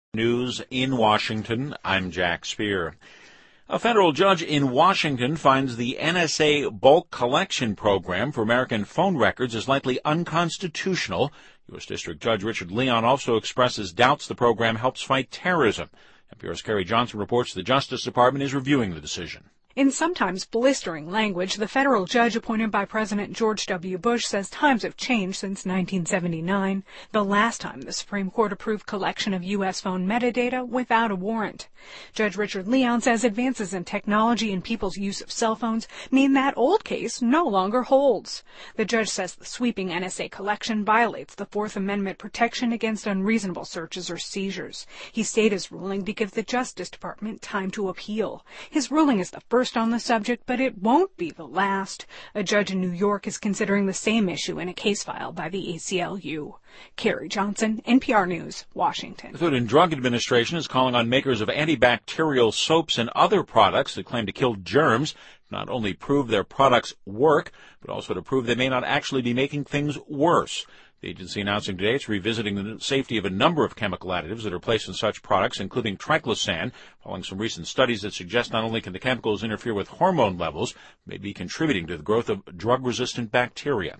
News in Washington, I'm Jack Speer. A federal judge in Washington finds the NSA bulk collection program for American phone records is likely unconstitutional. U.S. District Judge Richard Leon also expresses doubts the program helps fight terrorism. NPR's Carrie Johnson reports the Justice Department is reviewing the decision. In sometimes blistering language, the federal judge appointed by President George W. Bush says times have changed since 1979, the last time the Supreme Court approved collection of U.S. phone metadata without a warrant. Judge Richard Leon says advances in technology and people's use of cell phones mean that old case no longer holds. The judge says the sweeping NSA collection violates the Fourth Amendment protection against unreasonable searches or seizures. He stayed his ruling to give the Justice Department time to appeal. His ruling is the first on the subject, but it won't be the last. A judge in New York is considering the same issue in a case filed by the ACLU. Carrie Johnson, NPR News, Washington. The Food and Drug Administration is calling on makers of antibacterial soaps and other products that claim to kill germs to not only prove their products work, but also to prove they may not actually be making things worse. The agency announcing today it's revisiting the safety of a number of chemical additives that are placed in such products, including triclosan, following some recent studies that suggest not only can the chemicals interfere with hormone levels, but may be contributing to the growth of drug-resistant bacteria.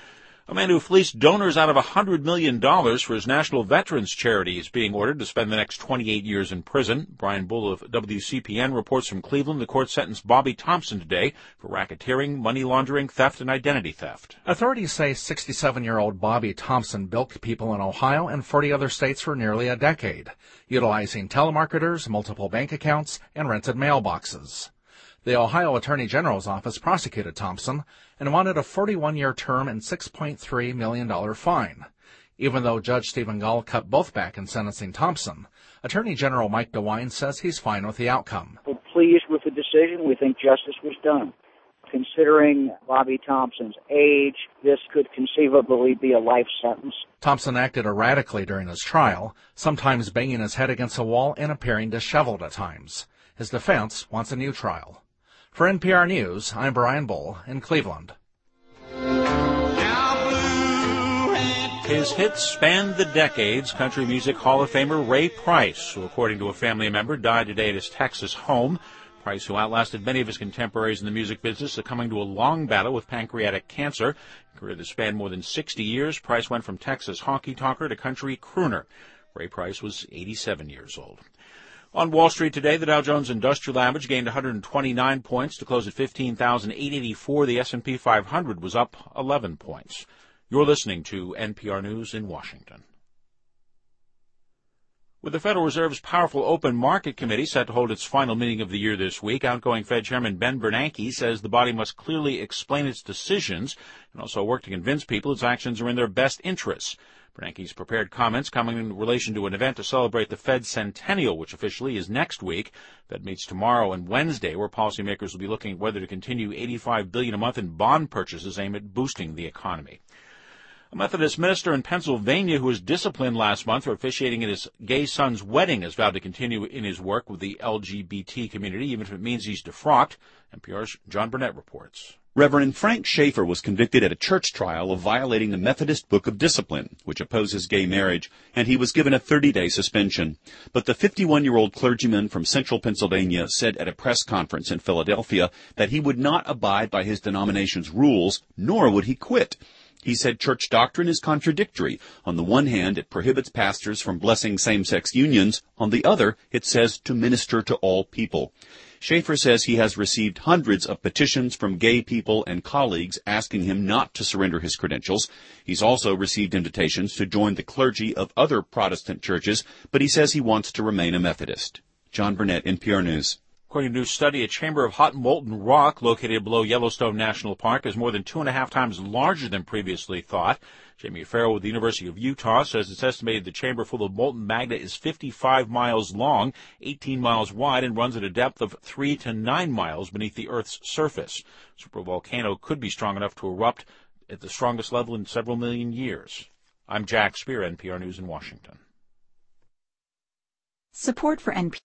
A man who fleeced donors out of $100 million for his National Veterans Charity is being ordered to spend the next 28 years in prison. Brian Bull of WCPN reports from Cleveland. The court sentenced Bobby Thompson today for racketeering, money laundering, theft, and identity theft. Authorities say 67-year-old Bobby Thompson bilked people in Ohio and 40 other states for nearly a decade, utilizing telemarketers, multiple bank accounts, and rented mailboxes. The Ohio Attorney General's office prosecuted Thompson and wanted a 41-year term and $6.3 million fine. Even though Judge Stephen Gall cut both back in sentencing Thompson, Attorney General Mike DeWine says he's fine with the outcome. We're pleased with the decision. We think justice was done. Considering Bobby Thompson's age, this could conceivably be a life sentence. Thompson acted erratically during his trial, sometimes banging his head against a wall and appearing disheveled at times. His defense wants a new trial. For NPR News, I'm Brian Bull in Cleveland. His hits spanned the decades. Country Music Hall of Famer Ray Price, who, according to a family member, died today at his Texas home. Price, who outlasted many of his contemporaries in the music business, succumbing to a long battle with pancreatic cancer. A career that spanned more than 60 years, Price went from Texas honky-tonker to country crooner. Ray Price was 87 years old. On Wall Street today, the Dow Jones Industrial Average gained 129 points to close at 15,884. The S&P 500 was up 11 points. You're listening to NPR News in Washington. With the Federal Reserve's powerful open market committee set to hold its final meeting of the year this week, outgoing Fed Chairman Ben Bernanke says the body must clearly explain its decisions and also work to convince people its actions are in their best interests. Bernanke's prepared comments coming in relation to an event to celebrate the Fed's centennial, which officially is next week. Fed meets tomorrow and Wednesday, where policymakers will be looking at whether to continue $85 billion a month in bond purchases aimed at boosting the economy. A Methodist minister in Pennsylvania who was disciplined last month for officiating at his gay son's wedding has vowed to continue in his work with the LGBT community, even if it means he's defrocked. NPR's John Burnett reports. Reverend Frank Schaefer was convicted at a church trial of violating the Methodist Book of Discipline, which opposes gay marriage, and he was given a 30-day suspension. But the 51-year-old clergyman from central Pennsylvania said at a press conference in Philadelphia that he would not abide by his denomination's rules, nor would he quit. He said church doctrine is contradictory. On the one hand, it prohibits pastors from blessing same-sex unions. On the other, it says to minister to all people. Schaefer says he has received hundreds of petitions from gay people and colleagues asking him not to surrender his credentials. He's also received invitations to join the clergy of other Protestant churches, but he says he wants to remain a Methodist. John Burnett, NPR News. According to a new study, a chamber of hot molten rock located below Yellowstone National Park is more than 2.5 times larger than previously thought. Jamie Farrell with the University of Utah says it's estimated the chamber full of molten magma is 55 miles long, 18 miles wide, and runs at a depth of 3 to 9 miles beneath the Earth's surface. Supervolcano could be strong enough to erupt at the strongest level in several million years. I'm Jack Speer, NPR News in Washington. Support for NPR